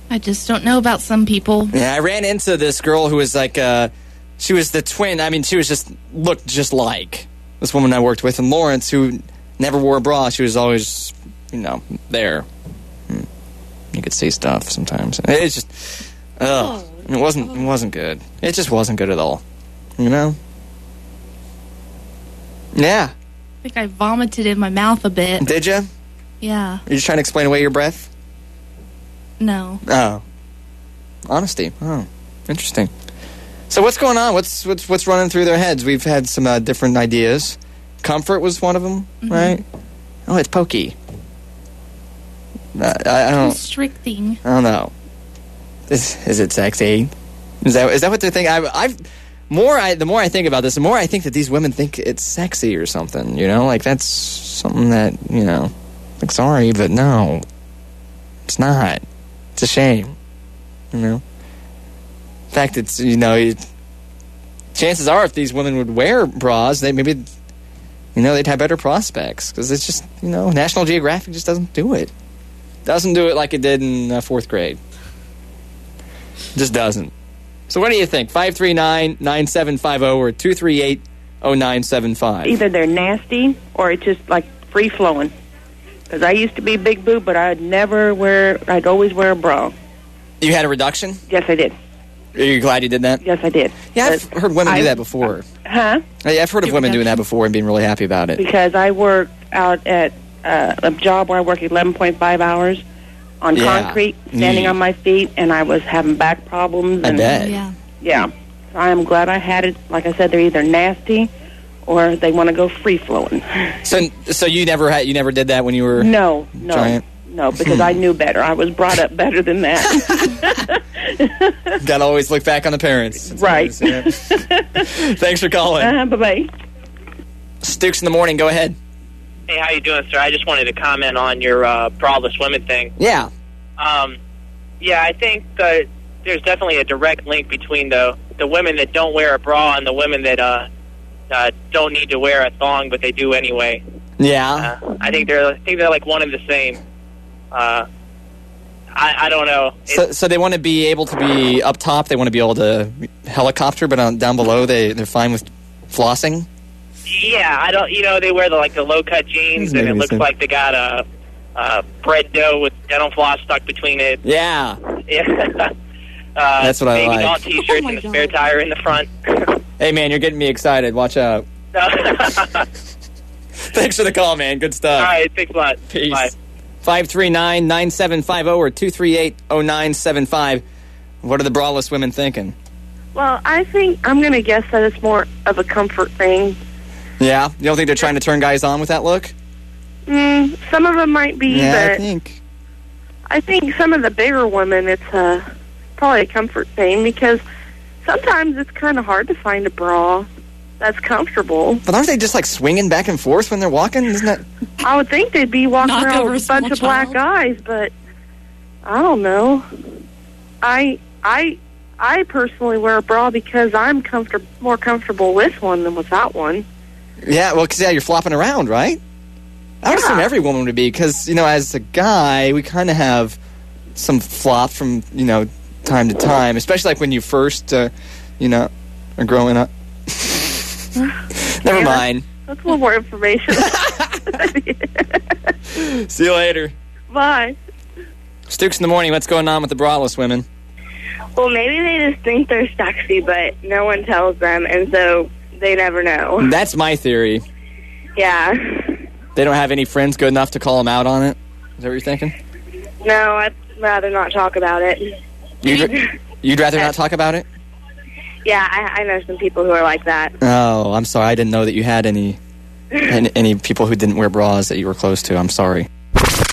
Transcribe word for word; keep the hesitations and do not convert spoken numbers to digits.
I just don't know about some people. Yeah, I ran into this girl who was like, uh, she was the twin. I mean, she was just, looked just like this woman I worked with in Lawrence who never wore a bra. She was always, you know, there. You could see stuff sometimes. It's just, ugh. Oh, it wasn't, it wasn't good. It just wasn't good at all. You know? Yeah. I think I vomited in my mouth a bit. Did you? Yeah. Are you just trying to explain away your breath? No. Oh. Honesty. Oh. Interesting. So what's going on? What's what's what's running through their heads? We've had some uh, different ideas. Comfort was one of them, mm-hmm. right? Oh, it's pokey. Uh, I, I don't. Constricting. I don't know. Is is it sexy? Is that is that what they're thinking? I, I've more. I the more I think about this, the more I think that these women think it's sexy or something. You know, like that's something that you know. Like, sorry, but no, it's not. It's a shame. You know. In fact, it's you know. It, chances are, if these women would wear bras, they maybe, you know, they'd have better prospects because it's just you know, National Geographic just doesn't do it. Doesn't do it like it did in uh, fourth grade. Just doesn't. So what do you think? five three nine, nine seven five zero or two three eight, oh nine seven five. Either they're nasty or it's just like free-flowing. Because I used to be big boob, but I'd never wear, I'd always wear a bra. You had a reduction? Yes, I did. Are you glad you did that? Yes, I did. Yeah, I've but heard women I, do that before. Huh? Yeah, I've heard of women doing that before and being really happy about it. Because I worked out at uh, a job where I worked eleven point five hours on yeah. concrete, standing mm. on my feet, and I was having back problems. I and, bet. Yeah. Yeah. So I am glad I had it. Like I said, they're either nasty or they want to go free-flowing. So so you never had you never did that when you were No, no. giant? No, because I knew better. I was brought up better than that. Gotta always look back on the parents. That's right. Is, yeah. Thanks for calling. Uh-huh, bye-bye. Stukes in the morning, go ahead. Hey, how you doing, sir? I just wanted to comment on your uh, braless women thing. Yeah. Um, yeah, I think uh, there's definitely a direct link between the the women that don't wear a bra and the women that uh, uh, don't need to wear a thong, but they do anyway. Yeah. Uh, I think they're I think they're like one and the same. Uh, I, I don't know. So, so they want to be able to be up top. They want to be able to helicopter, but on, down below they they're fine with flossing. Yeah, I don't. You know, they wear the like the low cut jeans, and it looks sense. like they got a, a bread dough with dental floss stuck between it. Yeah. Yeah. uh, That's what I baby like. doll T-shirts Oh and a God. spare tire in the front. Hey man, you're getting me excited. Watch out. Thanks for the call, man. Good stuff. All right, thanks a lot. Peace. Bye. five three nine, nine seven five zero or two three eight, oh nine seven five. What are the braless women thinking? Well, I think I'm going to guess that it's more of a comfort thing. Yeah? You don't think they're trying to turn guys on with that look? Mm, some of them might be, yeah, but I think. I think some of the bigger women, it's uh, probably a comfort thing because sometimes it's kind of hard to find a bra that's comfortable. But aren't they just like swinging back and forth when they're walking? Isn't that? I would think they'd be walking Knock around over with a a bunch small of black child. guys, but I don't know. I I I personally wear a bra because I'm comfort more comfortable with one than without one. Yeah, well, because yeah, you're flopping around, right? I would Yeah. assume every woman would be, because, you know, as a guy, we kind of have some flop from, you know, time to time, especially like when you first, uh, you know, are growing up. Never Yeah. mind. That's a little more information. See you later. Bye. Stukes in the morning, what's going on with the braless women? Well, maybe they just think they're sexy, but no one tells them, and so they never know. That's my theory. Yeah. They don't have any friends good enough to call them out on it? Is that what you're thinking? No, I'd rather not talk about it. You'd, you'd rather not talk about it? Yeah, I, I know some people who are like that. Oh, I'm sorry. I didn't know that you had any, any any people who didn't wear bras that you were close to. I'm sorry.